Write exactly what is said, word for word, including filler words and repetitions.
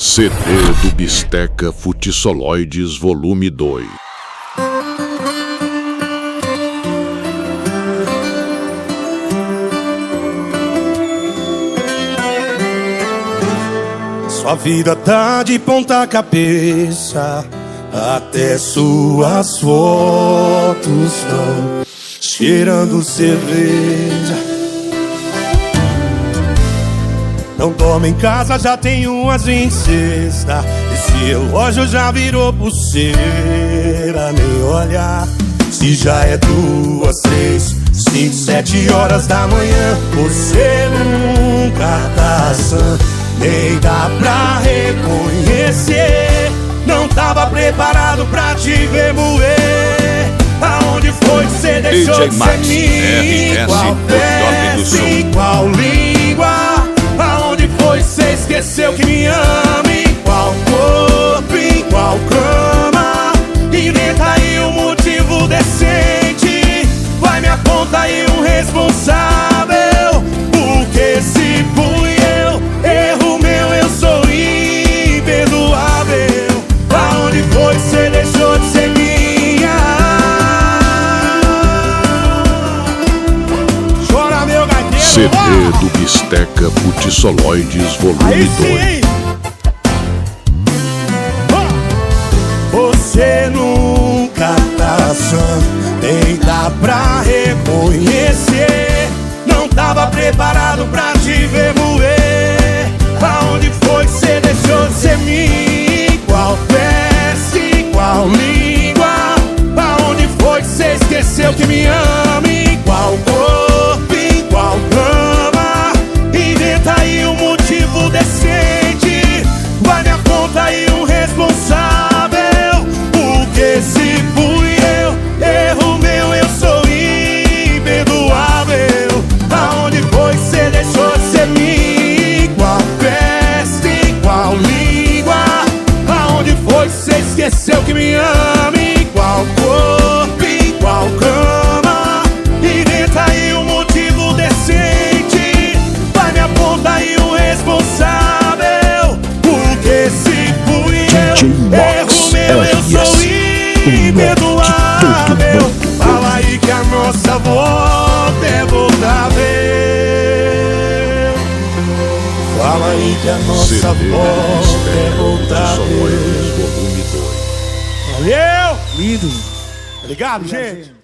C D do Bisteca Futsoloides Volume dois. Sua vida tá de ponta cabeça, até suas fotos estão cheirando cerveja. Não toma em casa, já tem umas vinte e sexta. Esse relógio já virou pulseira. Nem olhar se já é duas, três, cinco, sete horas da manhã. Você nunca tá sã, nem dá pra reconhecer. Não tava preparado pra te ver moer. Aonde foi que você deixou de ser minha? Qual peça, qual língua? Aonde foi que você esqueceu que me ama? Em qual corpo, em qual cama? Inventa aí um motivo decente. Vai, me aponta aí um responsável. Porque se fui eu, erro meu, eu sou imperdoável. Aonde foi que você deixou de ser minha? Chora, meu gaiteiro. C D do Bisteca Futsoloides Volume dois. Você nunca tá sã, nem dá pra reconhecer. Não tava preparado pra te ver moer. Aonde foi que você deixou de ser mim? Qual peça, qual língua? Aonde foi que você esqueceu que me ama? Em qual corpo, em qual cama? Inventa aí um motivo decente. Vai, me aponta aí um responsável. Porque se fui eu, erro meu, eu sou imperdoável. Aonde foi que você deixou de ser mim? Qual peça, qual língua? Aonde foi que você esqueceu que me ama? Em qual corpo, em qual cama? Inventa aí um motivo decente. Vai, me aponta aí um responsável. Porque se fui eu, erro meu, eu sou imperdoável. Fala aí que a nossa volta é voltável. Fala aí que a nossa volta é voltável. Volume dois. Valeu! Lindo! Obrigado, gente!